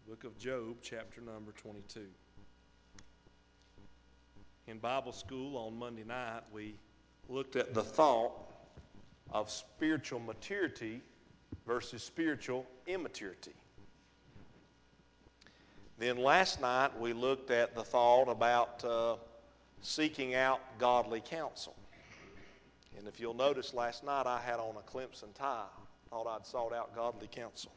Book of Job, chapter number 22. In Bible school on Monday night, we looked at the thought of spiritual maturity versus spiritual immaturity. Then last night, we looked at the thought about seeking out godly counsel. And if you'll notice, last night I had on a Clemson tie. Thought I'd sought out godly counsel.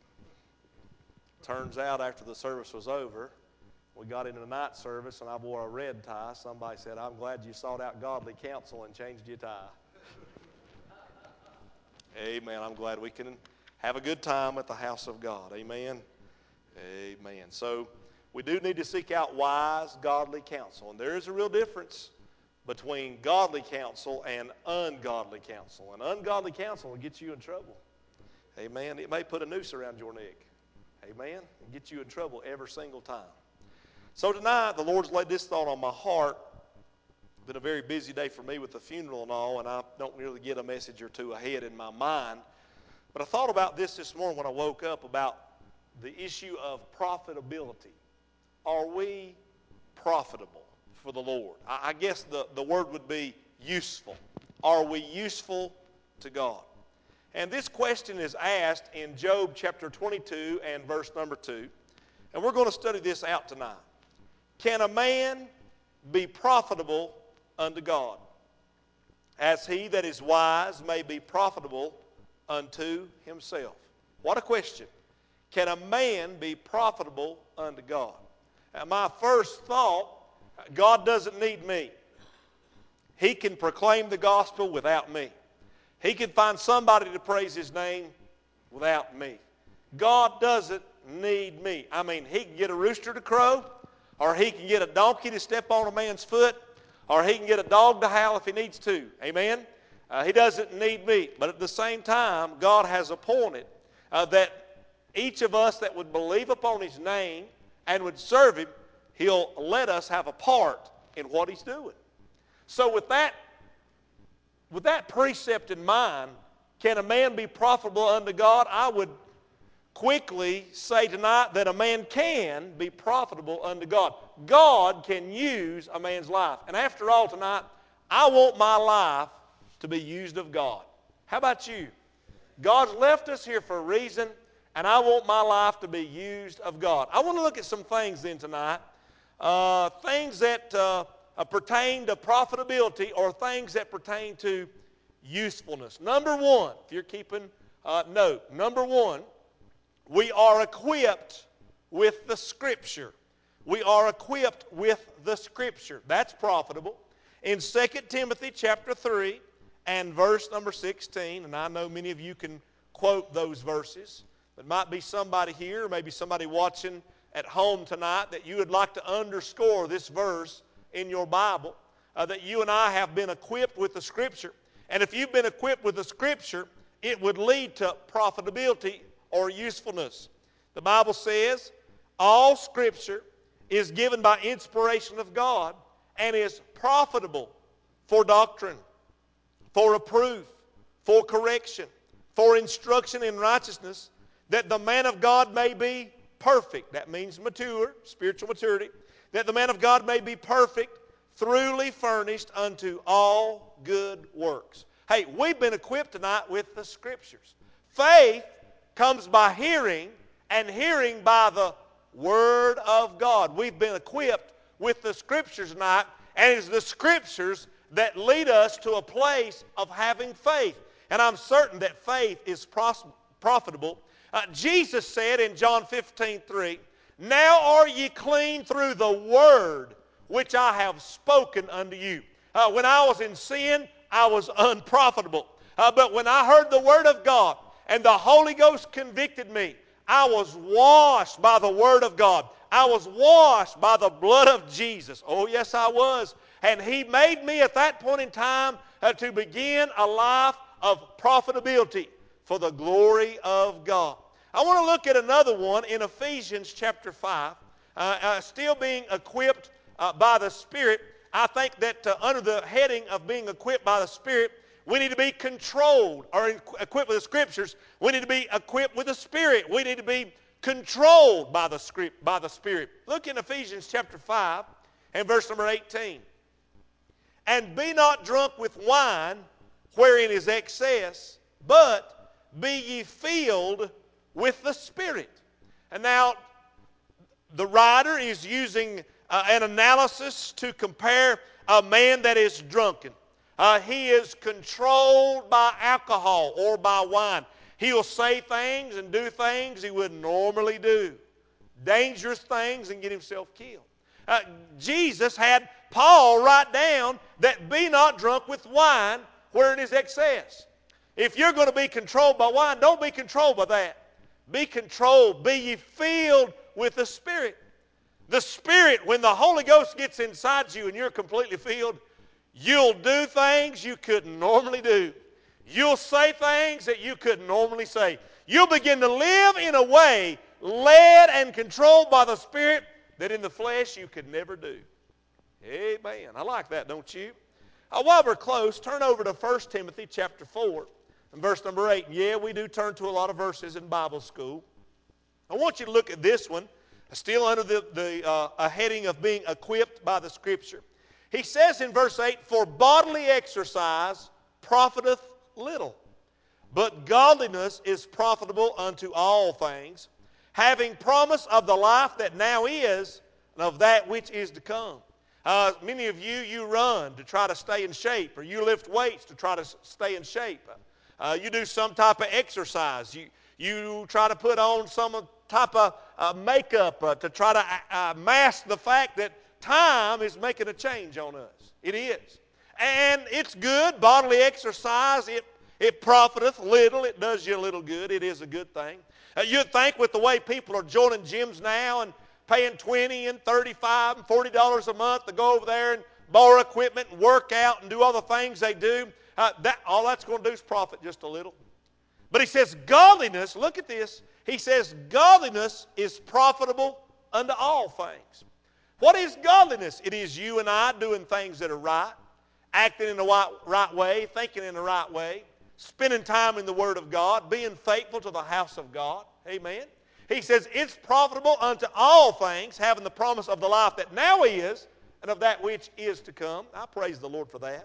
Turns out after the service was over, we got into the night service and I wore a red tie. Somebody said, "I'm glad you sought out godly counsel and changed your tie." Amen. I'm glad we can have a good time at the house of God. Amen. Amen. So we do need to seek out wise, godly counsel. And there is a real difference between godly counsel and ungodly counsel. And ungodly counsel will get you in trouble. Amen. It may put a noose around your neck. Amen. And get you in trouble every single time. So tonight, the Lord's laid this thought on my heart. It's been a very busy day for me with the funeral and all, and I don't really get a message or two ahead in my mind. But I thought about this morning when I woke up about the issue of profitability. Are we profitable for the Lord? I guess the word would be useful. Are we useful to God? And this question is asked in Job chapter 22 and verse number 2. And we're going to study this out tonight. Can a man be profitable unto God, as he that is wise may be profitable unto himself? What a question. Can a man be profitable unto God? Now, my first thought, God doesn't need me. He can proclaim the gospel without me. He can find somebody to praise His name without me. God doesn't need me. I mean, He can get a rooster to crow, or He can get a donkey to step on a man's foot, or He can get a dog to howl if He needs to. Amen? He doesn't need me. But at the same time, God has appointed that each of us that would believe upon His name and would serve Him, He'll let us have a part in what He's doing. So with that precept in mind, can a man be profitable unto God? I would quickly say tonight that a man can be profitable unto God. God can use a man's life. And after all tonight, I want my life to be used of God. How about you? God's left us here for a reason, and I want my life to be used of God. I want to look at some things then tonight, things that pertain to profitability or things that pertain to usefulness. Number one, if you're keeping note, number one, we are equipped with the Scripture. We are equipped with the Scripture. That's profitable. In 2 Timothy chapter 3 and verse number 16, and I know many of you can quote those verses, but might be somebody here, or maybe somebody watching at home tonight that you would like to underscore this verse in your Bible, that you and I have been equipped with the Scripture. And if you've been equipped with the Scripture, it would lead to profitability or usefulness. The Bible says, all Scripture is given by inspiration of God and is profitable for doctrine, for reproof, for correction, for instruction in righteousness, that the man of God may be perfect. That means mature, spiritual maturity. That the man of God may be perfect, thoroughly furnished unto all good works. Hey, we've been equipped tonight with the Scriptures. Faith comes by hearing, and hearing by the Word of God. We've been equipped with the Scriptures tonight, and it's the Scriptures that lead us to a place of having faith. And I'm certain that faith is profitable. Jesus said in John 15:3, "Now are ye clean through the word which I have spoken unto you." When I was in sin, I was unprofitable. But when I heard the word of God and the Holy Ghost convicted me, I was washed by the word of God. I was washed by the blood of Jesus. Oh, yes, I was. And He made me at that point in time to begin a life of profitability for the glory of God. I want to look at another one in Ephesians chapter 5. Still being equipped by the Spirit, I think that under the heading of being equipped by the Spirit, we need to be controlled or equipped with the Scriptures. We need to be equipped with the Spirit. We need to be controlled by the Spirit. Look in Ephesians chapter 5 and verse number 18. And be not drunk with wine, wherein is excess, but be ye filled with the Spirit. And now, the writer is using an analysis to compare a man that is drunken. He is controlled by alcohol or by wine. He'll say things and do things he wouldn't normally do. Dangerous things and get himself killed. Jesus had Paul write down that be not drunk with wine where it is excess. If you're going to be controlled by wine, don't be controlled by that. Be controlled. Be ye filled with the Spirit. The Spirit, when the Holy Ghost gets inside you and you're completely filled, you'll do things you couldn't normally do. You'll say things that you couldn't normally say. You'll begin to live in a way led and controlled by the Spirit that in the flesh you could never do. Amen. I like that, don't you? While we're close, turn over to 1 Timothy chapter 4 and verse number 8. Yeah, we do turn to a lot of verses in Bible school. I want you to look at this one, still under the heading of being equipped by the Scripture. He says in verse 8, for bodily exercise profiteth little, but godliness is profitable unto all things, having promise of the life that now is and of that which is to come. Many of you run to try to stay in shape, or you lift weights to try to stay in shape. You do some type of exercise. You try to put on some type of makeup to try to mask the fact that time is making a change on us. It is. And it's good. Bodily exercise, it profiteth little. It does you a little good. It is a good thing. You'd think with the way people are joining gyms now and paying $20 and $35 and $40 a month to go over there and borrow equipment and work out and do all the things they do, all that's going to do is profit just a little. But he says godliness, look at this, he says godliness is profitable unto all things. What is godliness? It is you and I doing things that are right, acting in the right way, thinking in the right way, spending time in the Word of God, being faithful to the house of God. Amen. He says it's profitable unto all things, having the promise of the life that now is and of that which is to come. I praise the Lord for that.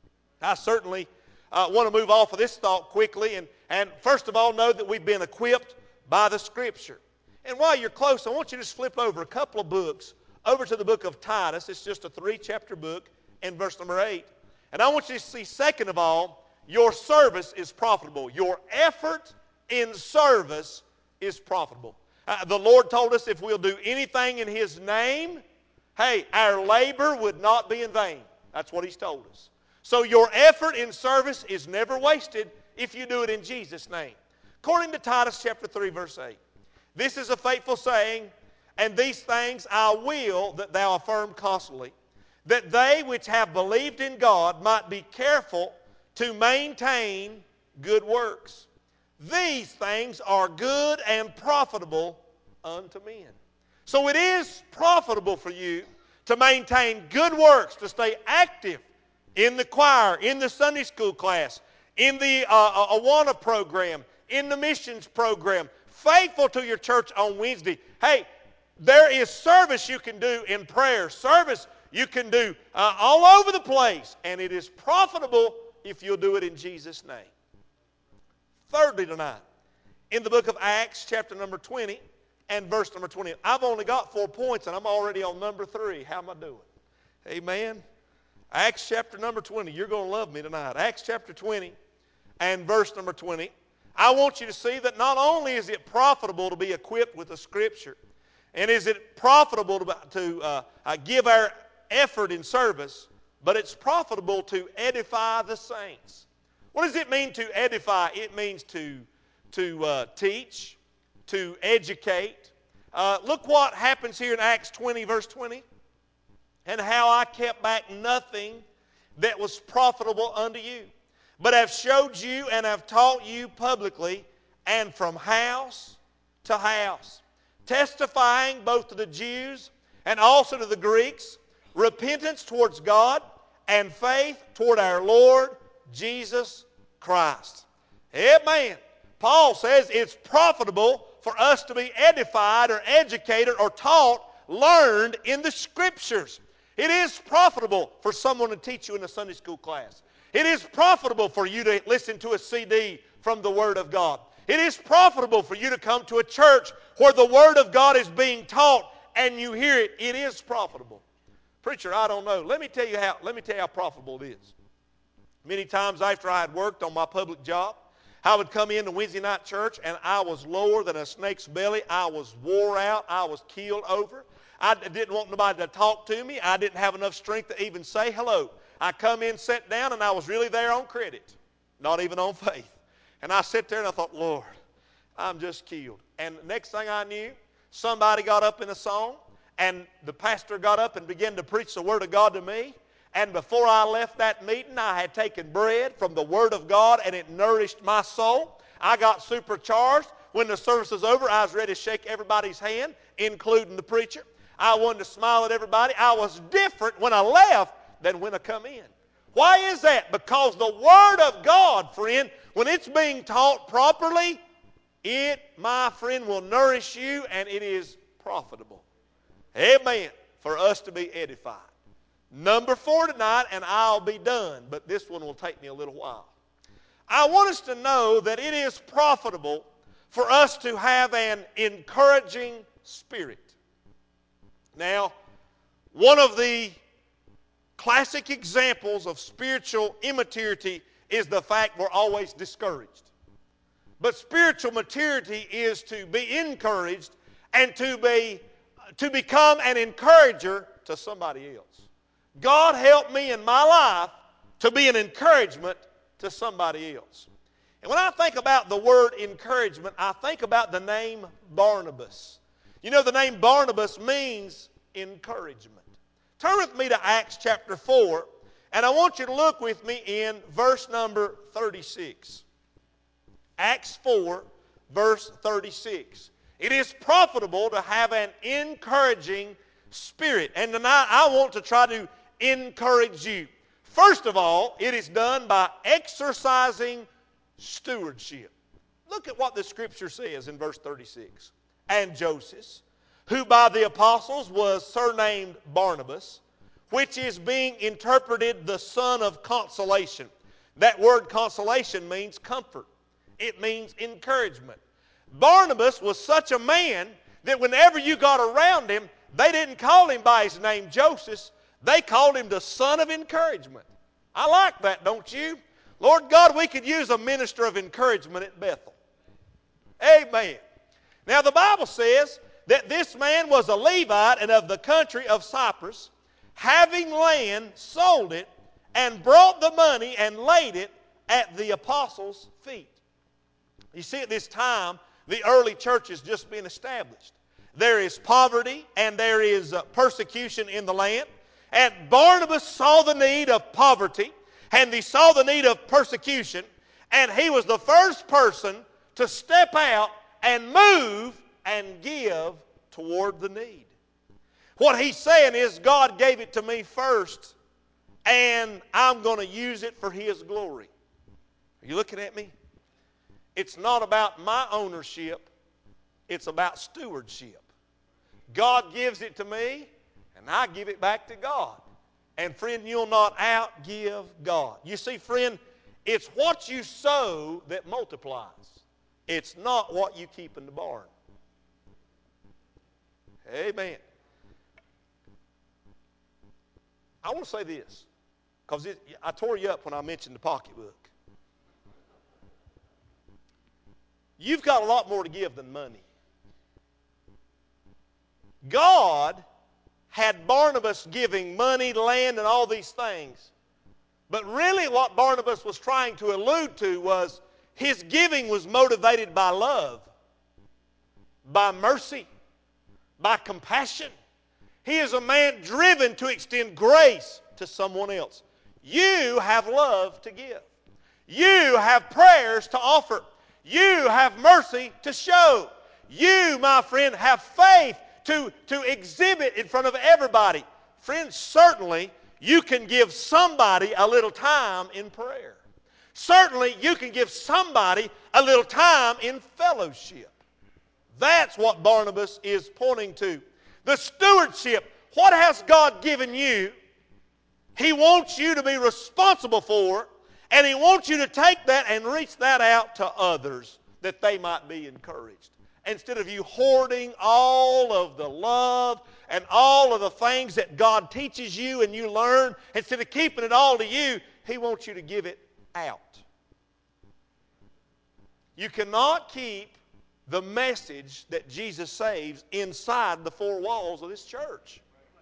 I certainly want to move off of this thought quickly and first of all know that we've been equipped by the Scripture. And while you're close, I want you to just flip over a couple of books over to the book of Titus. It's just a 3-chapter book and verse number 8. And I want you to see, second of all, your service is profitable. Your effort in service is profitable. The Lord told us if we'll do anything in His name, hey, our labor would not be in vain. That's what He's told us. So your effort in service is never wasted if you do it in Jesus' name. According to Titus chapter 3, verse 8, this is a faithful saying, and these things I will that thou affirm constantly, that they which have believed in God might be careful to maintain good works. These things are good and profitable unto men. So it is profitable for you to maintain good works, to stay active in the choir, in the Sunday school class, in the Awana program, in the missions program, faithful to your church on Wednesday. Hey, there is service you can do in prayer, service you can do all over the place, and it is profitable if you'll do it in Jesus' name. Thirdly tonight, in the book of Acts, chapter number 20 and verse number 20. I've only got 4 points, and I'm already on number 3. How am I doing? Amen. Acts chapter number 20. You're going to love me tonight. Acts chapter 20 and verse number 20. I want you to see that not only is it profitable to be equipped with the Scripture, and is it profitable to give our effort in service, but it's profitable to edify the saints. What does it mean to edify? It means to teach, to educate. Look what happens here in Acts 20, verse 20. And how I kept back nothing that was profitable unto you, but have showed you and have taught you publicly and from house to house, testifying both to the Jews and also to the Greeks, repentance towards God and faith toward our Lord Jesus Christ. Amen. Paul says it's profitable for us to be edified or educated or taught, learned in the Scriptures. It is profitable for someone to teach you in a Sunday school class. It is profitable for you to listen to a CD from the Word of God. It is profitable for you to come to a church where the Word of God is being taught and you hear it. It is profitable. Preacher, I don't know. Let me tell you how profitable it is. Many times after I had worked on my public job, I would come into Wednesday night church and I was lower than a snake's belly. I was wore out. I was keeled over. I didn't want nobody to talk to me. I didn't have enough strength to even say hello. I come in, sat down, and I was really there on credit, not even on faith. And I sat there and I thought, Lord, I'm just killed. And the next thing I knew, somebody got up in a song, and the pastor got up and began to preach the Word of God to me. And before I left that meeting, I had taken bread from the Word of God, and it nourished my soul. I got supercharged. When the service was over, I was ready to shake everybody's hand, including the preacher. I wanted to smile at everybody. I was different when I left than when I come in. Why is that? Because the Word of God, friend, when it's being taught properly, it, my friend, will nourish you, and it is profitable. Amen. For us to be edified. Number 4 tonight, and I'll be done, but this one will take me a little while. I want us to know that it is profitable for us to have an encouraging spirit. Now, one of the classic examples of spiritual immaturity is the fact we're always discouraged. But spiritual maturity is to be encouraged and to become an encourager to somebody else. God helped me in my life to be an encouragement to somebody else. And when I think about the word encouragement, I think about the name Barnabas. You know, the name Barnabas means encouragement. Turn with me to Acts chapter 4, and I want you to look with me in verse number 36. Acts 4, verse 36. It is profitable to have an encouraging spirit. And tonight I want to try to encourage you. First of all, it is done by exercising stewardship. Look at what the Scripture says in verse 36. And Joseph, who by the apostles was surnamed Barnabas, which is being interpreted the son of consolation. That word consolation means comfort. It means encouragement. Barnabas was such a man that whenever you got around him, they didn't call him by his name Joseph. They called him the son of encouragement. I like that, don't you? Lord God, we could use a minister of encouragement at Bethel. Amen. Now the Bible says that this man was a Levite and of the country of Cyprus, having land, sold it, and brought the money and laid it at the apostles' feet. You see, at this time, the early church is just being established. There is poverty and there is persecution in the land. And Barnabas saw the need of poverty and he saw the need of persecution, and he was the first person to step out and move and give toward the need. What he's saying is, God gave it to me first, and I'm going to use it for His glory. Are you looking at me? It's not about my ownership. It's about stewardship. God gives it to me, and I give it back to God. And friend, you'll not outgive God. You see, friend, it's what you sow that multiplies. It's not what you keep in the barn. Amen. I want to say this, because I tore you up when I mentioned the pocketbook. You've got a lot more to give than money. God had Barnabas giving money, land, and all these things. But really what Barnabas was trying to allude to was his giving was motivated by love, by mercy, by compassion. He is a man driven to extend grace to someone else. You have love to give. You have prayers to offer. You have mercy to show. You, my friend, have faith to exhibit in front of everybody. Friends, certainly you can give somebody a little time in prayer. Certainly you can give somebody a little time in fellowship. That's what Barnabas is pointing to. The stewardship. What has God given you? He wants you to be responsible for it, and He wants you to take that and reach that out to others that they might be encouraged. Instead of you hoarding all of the love and all of the things that God teaches you and you learn, instead of keeping it all to you, He wants you to give it out. You cannot keep the message that Jesus saves inside the four walls of this church.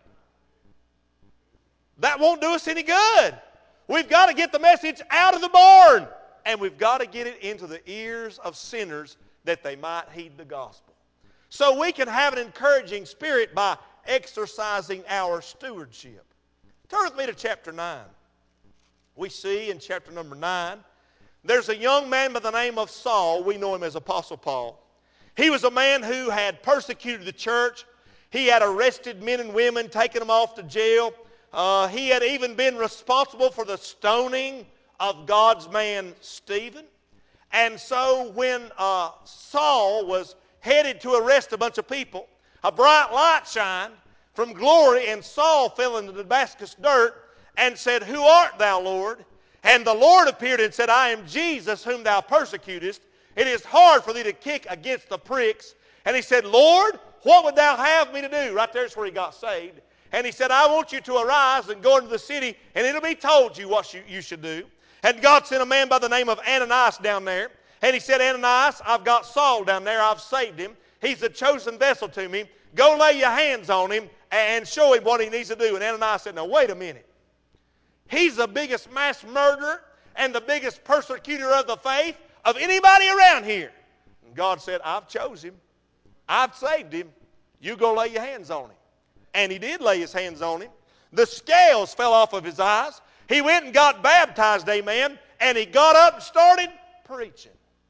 That won't do us any good. We've got to get the message out of the barn, and we've got to get it into the ears of sinners that they might heed the gospel. So we can have an encouraging spirit by exercising our stewardship. Turn with me to chapter 9. We see in chapter number 9, there's a young man by the name of Saul. We know him as Apostle Paul. He was a man who had persecuted the church. He had arrested men and women, taken them off to jail. He had even been responsible for the stoning of God's man Stephen. And so when Saul was headed to arrest a bunch of people, a bright light shined from glory, and Saul fell into the Damascus dirt and said, "Who art thou, Lord?" And the Lord appeared and said, "I am Jesus whom thou persecutest. It is hard for thee to kick against the pricks." And he said, "Lord, what would thou have me to do?" Right there's where he got saved. And he said, "I want you to arise and go into the city, and it'll be told you what you should do." And God sent a man by the name of Ananias down there. And he said, "Ananias, I've got Saul down there. I've saved him. He's a chosen vessel to me. Go lay your hands on him and show him what he needs to do." And Ananias said, "Now wait a minute. He's the biggest mass murderer and the biggest persecutor of the faith of anybody around here." And God said, "I've chosen him. I've saved him. You go lay your hands on him." And he did lay his hands on him. The scales fell off of his eyes. He went and got baptized, amen, and he got up and started preaching.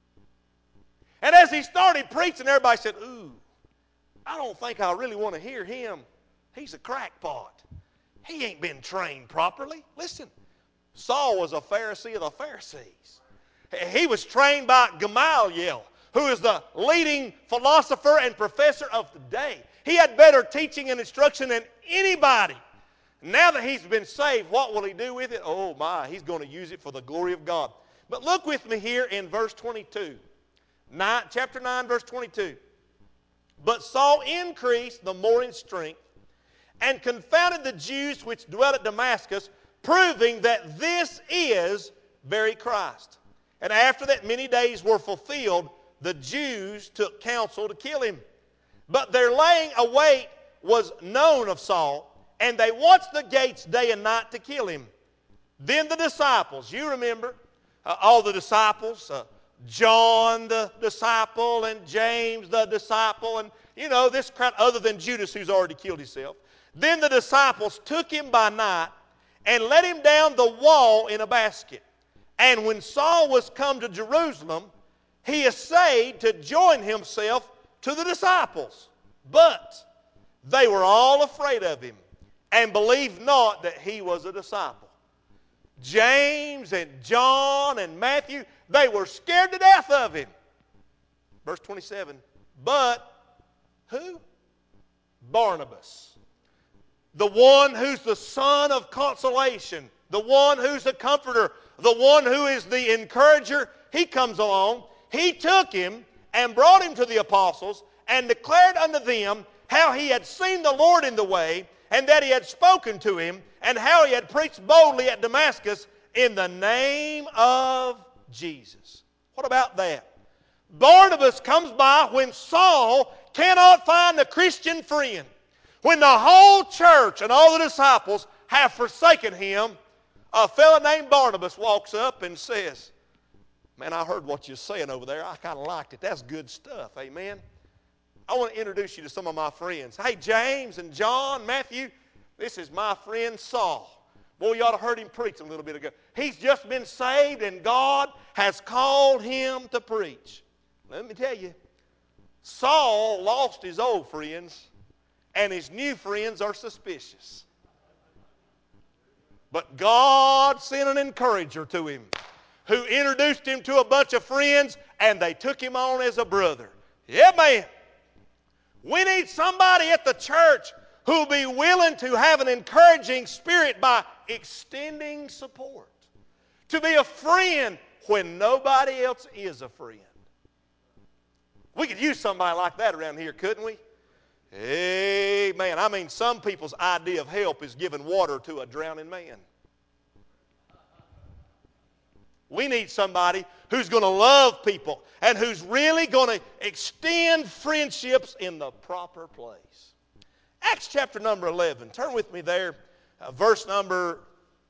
And as he started preaching, everybody said, "Ooh, I don't think I really want to hear him. He's a crackpot. He ain't been trained properly." Listen, Saul was a Pharisee of the Pharisees. He was trained by Gamaliel, who is the leading philosopher and professor of the day. He had better teaching and instruction than anybody. Now that he's been saved, what will he do with it? Oh my, he's going to use it for the glory of God. But look with me here in verse 22. Chapter 9, verse 22. "But Saul increased the more in strength, and confounded the Jews which dwelt at Damascus, proving that this is very Christ. And after that many days were fulfilled, the Jews took counsel to kill him. But their laying await was known of Saul, and they watched the gates day and night to kill him. Then the disciples," you remember, all the disciples, John the disciple and James the disciple, and you know, this crowd other than Judas who's already killed himself. "Then the disciples took him by night and let him down the wall in a basket. And when Saul was come to Jerusalem, he essayed to join himself to the disciples. But they were all afraid of him and believed not that he was a disciple." James and John and Matthew, they were scared to death of him. Verse 27, "But who? Barnabas, the one who's the son of consolation, the one who's the comforter, the one who is the encourager, he comes along. He took him and brought him to the apostles and declared unto them how he had seen the Lord in the way, and that he had spoken to him, and how he had preached boldly at Damascus in the name of Jesus." What about that? Barnabas comes by when Saul cannot find a Christian friend. When the whole church and all the disciples have forsaken him, a fellow named Barnabas walks up and says, "Man, I heard what you're saying over there. I kind of liked it. That's good stuff." Amen. I want to introduce you to some of my friends. Hey, James and John, Matthew, this is my friend Saul. Boy, you ought to heard him preach a little bit ago. He's just been saved, and God has called him to preach. Let me tell you, Saul lost his old friends, and his new friends are suspicious. But God sent an encourager to him who introduced him to a bunch of friends, and they took him on as a brother. Yeah, man. We need somebody at the church who will be willing to have an encouraging spirit by extending support. To be a friend when nobody else is a friend. We could use somebody like that around here, couldn't we? Amen. I mean, some people's idea of help is giving water to a drowning man. We need somebody who's going to love people and who's really going to extend friendships in the proper place. Acts chapter number 11. Turn with me there. Verse number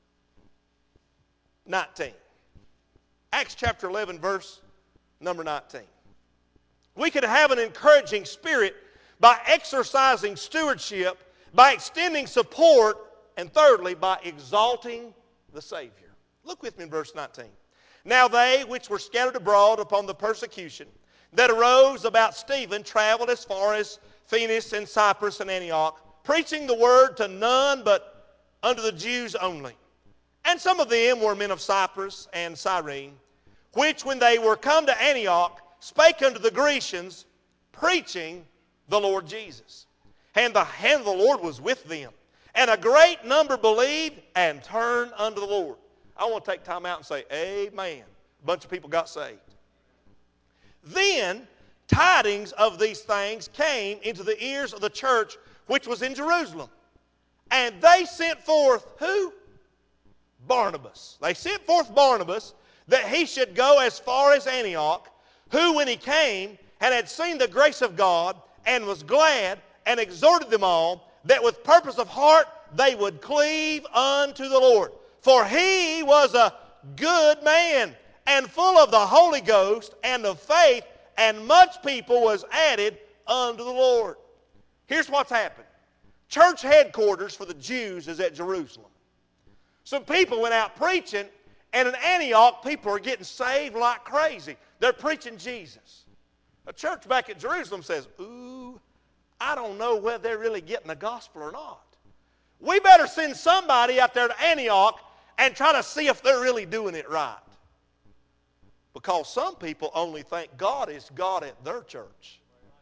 19. Acts chapter 11, verse number 19. We could have an encouraging spirit by exercising stewardship, by extending support, and thirdly, by exalting the Savior. Look with me in verse 19. Now they which were scattered abroad upon the persecution that arose about Stephen traveled as far as Phoenix and Cyprus and Antioch, preaching the word to none but unto the Jews only. And some of them were men of Cyprus and Cyrene, which when they were come to Antioch, spake unto the Grecians, preaching the Lord Jesus. And the hand of the Lord was with them. And a great number believed and turned unto the Lord. I want to take time out and say, amen. A bunch of people got saved. Then tidings of these things came into the ears of the church which was in Jerusalem. And they sent forth who? Barnabas. They sent forth Barnabas that he should go as far as Antioch, who when he came and had seen the grace of God and was glad and exhorted them all that with purpose of heart they would cleave unto the Lord. For he was a good man and full of the Holy Ghost and of faith, and much people was added unto the Lord. Here's what's happened. Church headquarters for the Jews is at Jerusalem. Some people went out preaching, and in Antioch, people are getting saved like crazy. They're preaching Jesus. A church back at Jerusalem says, ooh, I don't know whether they're really getting the gospel or not. We better send somebody out there to Antioch and try to see if they're really doing it right. Because some people only think God is God at their church.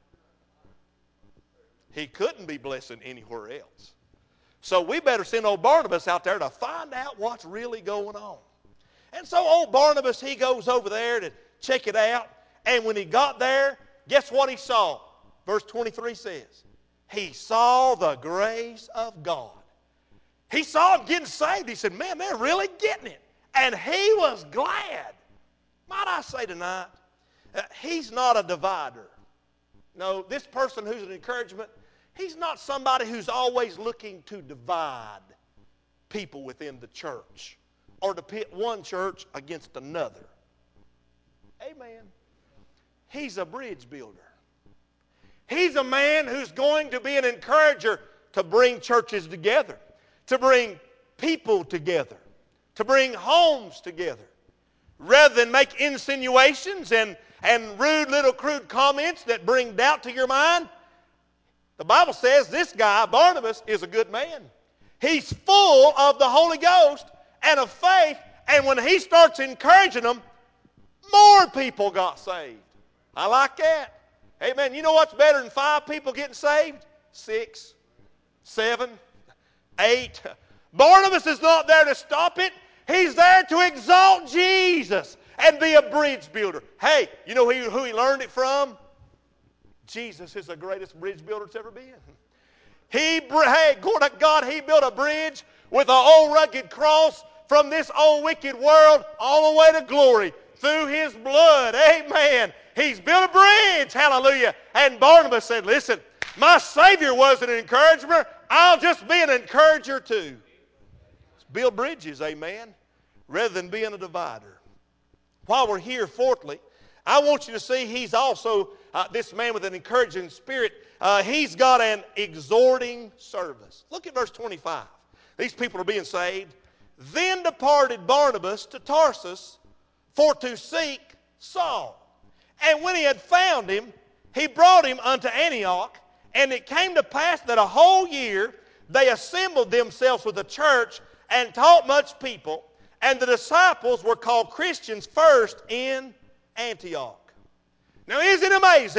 He couldn't be blessing anywhere else. So we better send old Barnabas out there to find out what's really going on. And so old Barnabas, he goes over there to check it out. And when he got there, guess what he saw? Verse 23 says, he saw the grace of God. He saw them getting saved. He said, man, they're really getting it. And he was glad. Might I say tonight, he's not a divider. No, this person who's an encouragement, he's not somebody who's always looking to divide people within the church or to pit one church against another. Amen. He's a bridge builder. He's a man who's going to be an encourager to bring churches together, to bring people together, to bring homes together. Rather than make insinuations and rude little crude comments that bring doubt to your mind, the Bible says this guy, Barnabas, is a good man. He's full of the Holy Ghost and of faith, and when he starts encouraging them, more people got saved. I like that. Amen. You know what's better than 5 people getting saved? 6, 7, 8. Barnabas is not there to stop it. He's there to exalt Jesus and be a bridge builder. Hey, you know who he learned it from? Jesus is the greatest bridge builder that's ever been. Hey, glory to God, he built a bridge with an old rugged cross from this old wicked world all the way to glory through his blood. Amen. He's built a bridge. Hallelujah. And Barnabas said, listen, my Savior was an encourager. I'll just be an encourager too. Build bridges, amen, rather than being a divider. While we're here, fourthly, I want you to see he's also, this man with an encouraging spirit, he's got an exhorting service. Look at verse 25. These people are being saved. Then departed Barnabas to Tarsus for to seek Saul. And when he had found him, he brought him unto Antioch. And it came to pass that a whole year they assembled themselves with the church and taught much people, and the disciples were called Christians first in Antioch. Now isn't it amazing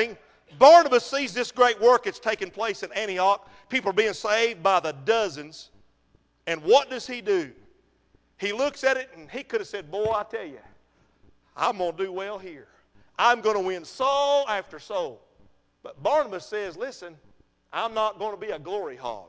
Barnabas sees this great work that's taking place in Antioch. People are being saved by the dozens. And what does he do? He looks at it and he could have said, boy, I tell you, I'm going to do well here. I'm going to win soul after soul. But Barnabas says, listen, I'm not going to be a glory hog.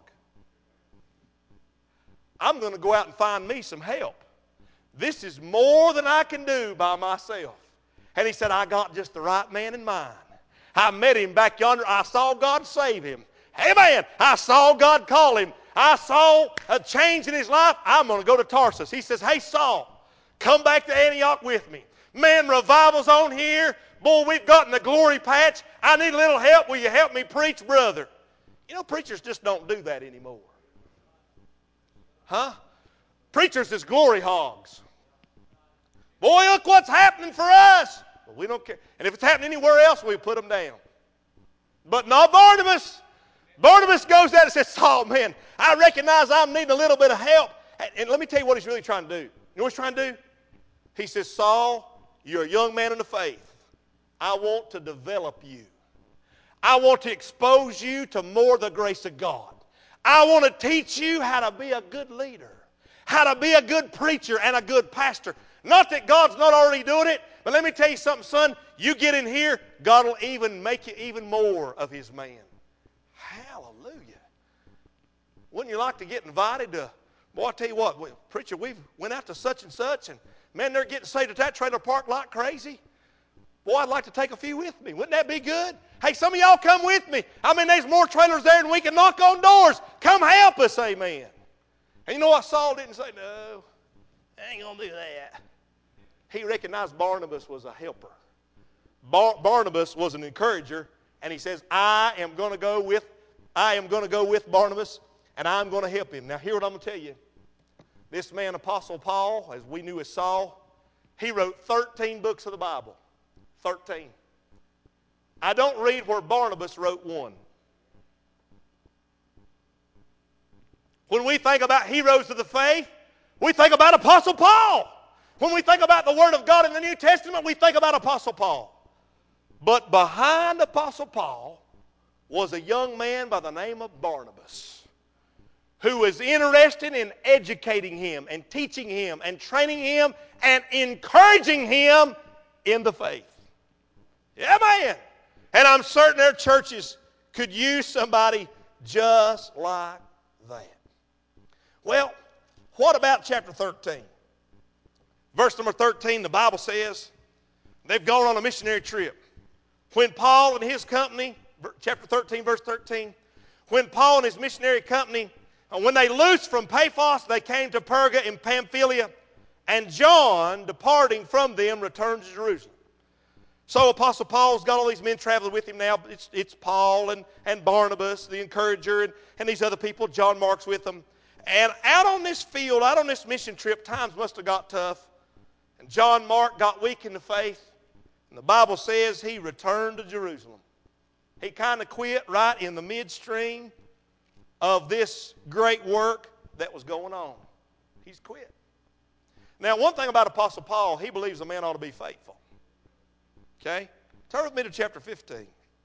I'm going to go out and find me some help. This is more than I can do by myself. And he said, I got just the right man in mind. I met him back yonder. I saw God save him. Amen. I saw God call him. I saw a change in his life. I'm going to go to Tarsus. He says, hey, Saul, come back to Antioch with me. Man, revival's on here. Boy, we've gotten the glory patch. I need a little help. Will you help me preach, brother? You know, preachers just don't do that anymore. Huh? Preachers is glory hogs. Boy, look what's happening for us. Well, we don't care. And if it's happening anywhere else, we put them down. But not Barnabas. Barnabas goes out and says, Saul, man, I recognize I'm needing a little bit of help. And let me tell you what he's really trying to do. You know what he's trying to do? He says, Saul, you're a young man in the faith. I want to develop you. I want to expose you to more of the grace of God. I want to teach you how to be a good leader, how to be a good preacher and a good pastor. Not that God's not already doing it, but let me tell you something, son. You get in here, God will even make you even more of His man. Hallelujah. Wouldn't you like to get invited to, boy, I tell you what, preacher, we went out to such and such, and man, they're getting saved at that trailer park like crazy. Boy, I'd like to take a few with me. Wouldn't that be good? Hey, some of y'all come with me. I mean, there's more trailers there than we can knock on doors. Come help us, amen. And you know what Saul didn't say? No, I ain't going to do that. He recognized Barnabas was a helper. Barnabas was an encourager, and he says, I am going to go with Barnabas, and I'm going to help him. Now, hear what I'm going to tell you. This man, Apostle Paul, as we knew as Saul, he wrote 13 books of the Bible. 13. I don't read where Barnabas wrote one. When we think about heroes of the faith, we think about Apostle Paul. When we think about the Word of God in the New Testament, we think about Apostle Paul. But behind Apostle Paul was a young man by the name of Barnabas who was interested in educating him and teaching him and training him and encouraging him in the faith. Yeah, man. And I'm certain their churches could use somebody just like that. Well, what about chapter 13? Verse number 13, the Bible says, they've gone on a missionary trip. When Paul and his company, chapter 13, verse 13, when Paul and his missionary company, when they loosed from Paphos, they came to Perga in Pamphylia, and John, departing from them, returned to Jerusalem. So Apostle Paul's got all these men traveling with him now. It's Paul and Barnabas, the encourager, and these other people. John Mark's with them. And out on this field, out on this mission trip, times must have got tough. And John Mark got weak in the faith. And the Bible says he returned to Jerusalem. He kind of quit right in the midstream of this great work that was going on. He's quit. Now, one thing about Apostle Paul, he believes a man ought to be faithful. Okay? Turn with me to chapter 15.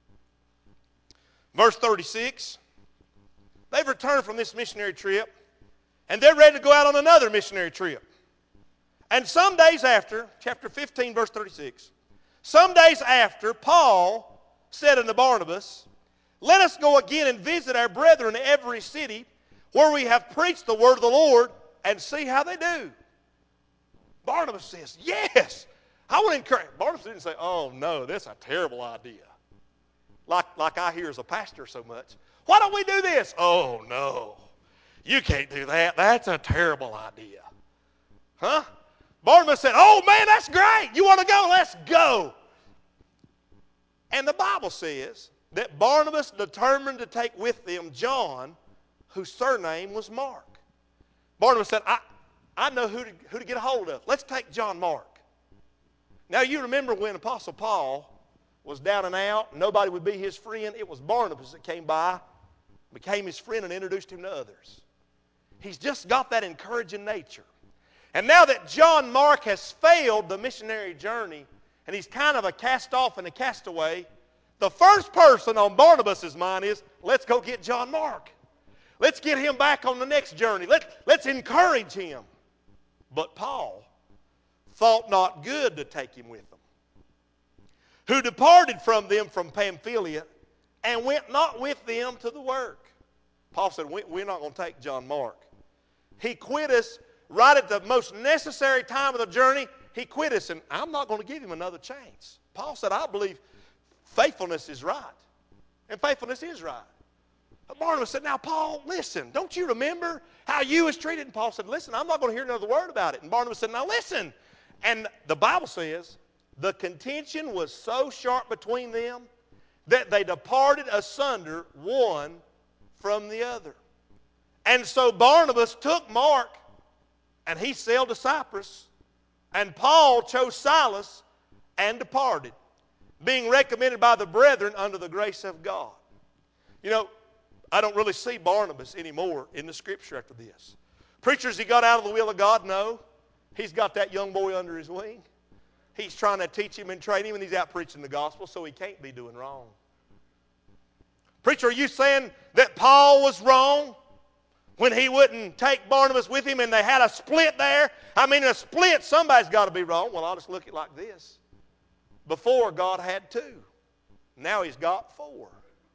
Verse 36. They've returned from this missionary trip, and they're ready to go out on another missionary trip. And some days after, chapter 15, verse 36, some days after, Paul said unto Barnabas, let us go again and visit our brethren in every city where we have preached the word of the Lord and see how they do. Barnabas says, yes, I want to encourage. Barnabas didn't say, oh no, that's a terrible idea. Like I hear as a pastor so much. Why don't we do this? Oh no, you can't do that. That's a terrible idea. Huh? Barnabas said, oh man, that's great. You want to go? Let's go. And the Bible says that Barnabas determined to take with them John, whose surname was Mark. Barnabas said, I know who to get a hold of. Let's take John Mark. Now you remember when Apostle Paul was down and out, nobody would be his friend. It was Barnabas that came by, became his friend, and introduced him to others. He's just got that encouraging nature. And now that John Mark has failed the missionary journey, and he's kind of a cast-off and a castaway, The first person on Barnabas' mind is, let's go get John Mark. Let's get him back on the next journey. Let's encourage him. But Paul thought not good to take him with them, who departed from them from Pamphylia and went not with them to the work. Paul said, we're not going to take John Mark. He quit us right at the most necessary time of the journey. He quit us, and I'm not going to give him another chance. Paul said, I believe faithfulness is right. And faithfulness is right. But Barnabas said, now, Paul, listen, don't you remember how you was treated? And Paul said, listen, I'm not going to hear another word about it. And Barnabas said, now, listen. And the Bible says, the contention was so sharp between them that they departed asunder one from the other. And so Barnabas took Mark, and he sailed to Cyprus, and Paul chose Silas and departed, being recommended by the brethren under the grace of God. You know, I don't really see Barnabas anymore in the Scripture after this. Preachers, he got out of the will of God? No. He's got that young boy under his wing. He's trying to teach him and train him, and he's out preaching the gospel, so he can't be doing wrong. Preacher, are you saying that Paul was wrong when he wouldn't take Barnabas with him and they had a split there? I mean, a split, somebody's got to be wrong. Well, I'll just look at it like this. Before, God had 2. Now he's got 4.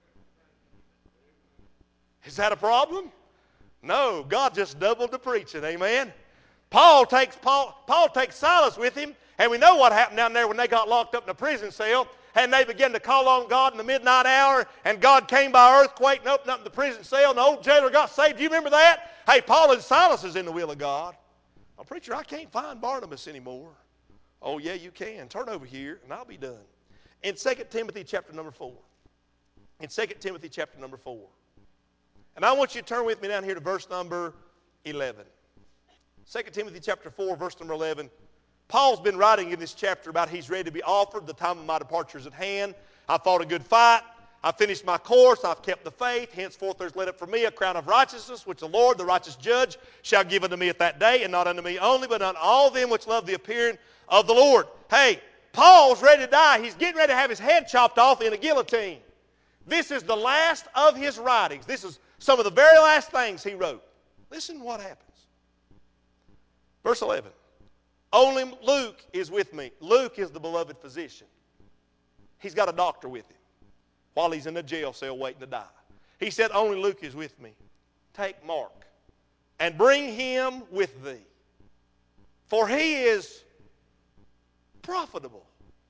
Is that a problem? No, God just doubled the preaching, amen? Paul takes Silas with him, and we know what happened down there when they got locked up in a prison cell, and they began to call on God in the midnight hour, and God came by earthquake and opened up the prison cell, and the old jailer got saved. Do you remember that? Hey, Paul and Silas is in the will of God. Oh, preacher, I can't find Barnabas anymore. Oh, yeah, you can. Turn over here, and I'll be done. In 2 Timothy chapter number 4. In 2 Timothy chapter number 4. And I want you to turn with me down here to verse number 11. 2 Timothy chapter 4, verse number 11. Paul's been writing in this chapter about he's ready to be offered. The time of my departure is at hand. I fought a good fight. I finished my course. I've kept the faith. Henceforth there's laid up for me a crown of righteousness, which the Lord, the righteous judge, shall give unto me at that day, and not unto me only, but unto all them which love the appearing of the Lord. Hey, Paul's ready to die. He's getting ready to have his head chopped off in a guillotine. This is the last of his writings. This is some of the very last things he wrote. Listen what happens. Verse 11. Only Luke is with me. Luke is the beloved physician. He's got a doctor with him while he's in a jail cell waiting to die. He said, only Luke is with me. Take Mark and bring him with thee, for he is profitable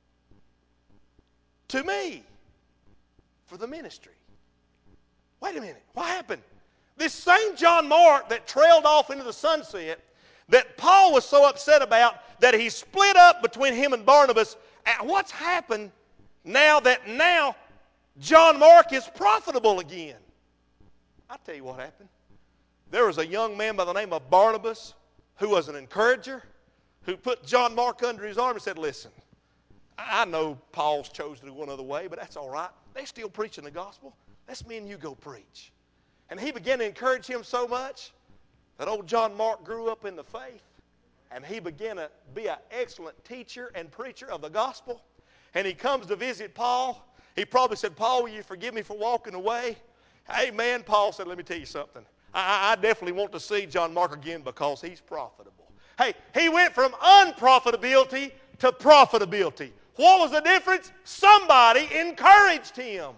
to me for the ministry. Wait a minute. What happened? This same John Mark that trailed off into the sunset that Paul was so upset about that he split up between him and Barnabas. And what's happened now that John Mark is profitable again? I'll tell you what happened. There was a young man by the name of Barnabas who was an encourager, who put John Mark under his arm and said, listen, I know Paul's chosen to go another way, but that's all right. They're still preaching the gospel. Let's me and you go preach. And he began to encourage him so much that old John Mark grew up in the faith, and he began to be an excellent teacher and preacher of the gospel. And he comes to visit Paul. He probably said, Paul, will you forgive me for walking away? Hey, man, Paul said, let me tell you something. I definitely want to see John Mark again because he's profitable. Hey, he went from unprofitability to profitability. What was the difference? Somebody encouraged him.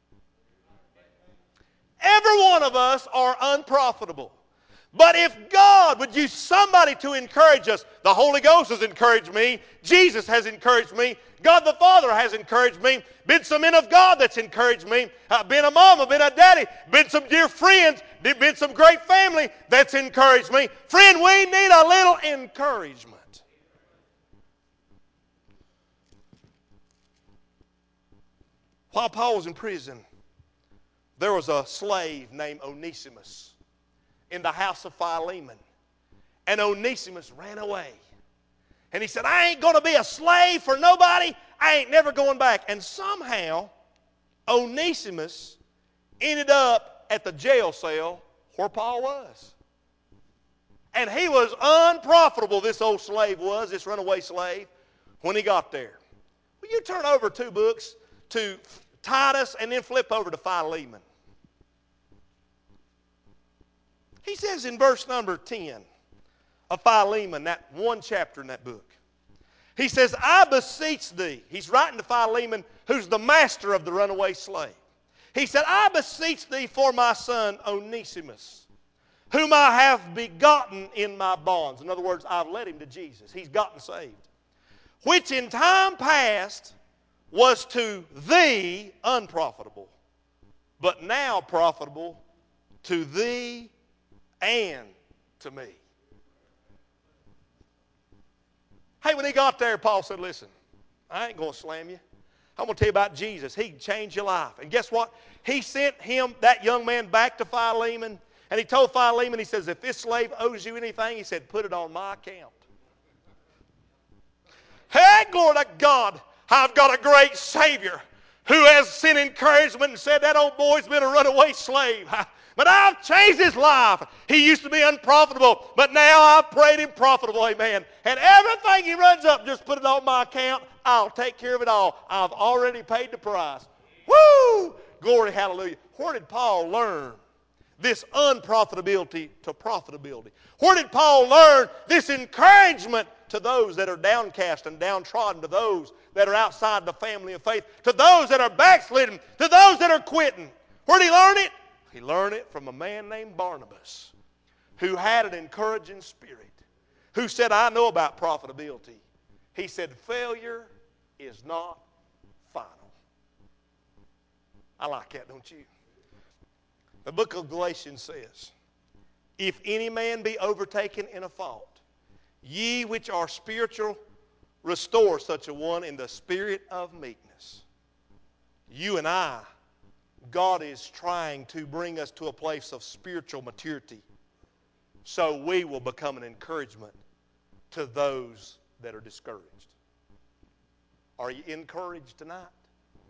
Every one of us are unprofitable. But if God would use somebody to encourage us, the Holy Ghost has encouraged me, Jesus has encouraged me, God the Father has encouraged me, been some men of God that's encouraged me, been a mama, been a daddy, been some dear friends, been some great family that's encouraged me. Friend, we need a little encouragement. While Paul was in prison, there was a slave named Onesimus in the house of Philemon. And Onesimus ran away. And he said, I ain't going to be a slave for nobody. I ain't never going back. And somehow, Onesimus ended up at the jail cell where Paul was. And he was unprofitable, this old slave was, this runaway slave, when he got there. Will you turn over 2 books to Titus, and then flip over to Philemon. He says in verse number 10 of Philemon, that one chapter in that book, he says, I beseech thee. He's writing to Philemon, who's the master of the runaway slave. He said, I beseech thee for my son Onesimus, whom I have begotten in my bonds. In other words, I've led him to Jesus. He's gotten saved. Which in time past was to thee unprofitable, but now profitable to thee and to me. Hey, when he got there, Paul said, listen, I ain't going to slam you. I'm going to tell you about Jesus. He can change your life. And guess what? He sent him, that young man, back to Philemon, and he told Philemon, he says, if this slave owes you anything, he said, put it on my account. Hey, glory to God, I've got a great Savior who has sent encouragement and said that old boy's been a runaway slave. But I've changed his life. He used to be unprofitable, but now I've prayed him profitable, amen. And everything he runs up, just put it on my account. I'll take care of it all. I've already paid the price. Woo! Glory, hallelujah. Where did Paul learn this unprofitability to profitability? Where did Paul learn this encouragement to those that are downcast and downtrodden, to those that are outside the family of faith, to those that are backslidden, to those that are quitting? Where did he learn it? He learned it from a man named Barnabas, who had an encouraging spirit, who said, I know about profitability. He said, failure is not final. I like that, don't you? The book of Galatians says, if any man be overtaken in a fault, ye which are spiritual, restore such a one in the spirit of meekness. You and I, God is trying to bring us to a place of spiritual maturity so we will become an encouragement to those that are discouraged. Are you encouraged tonight?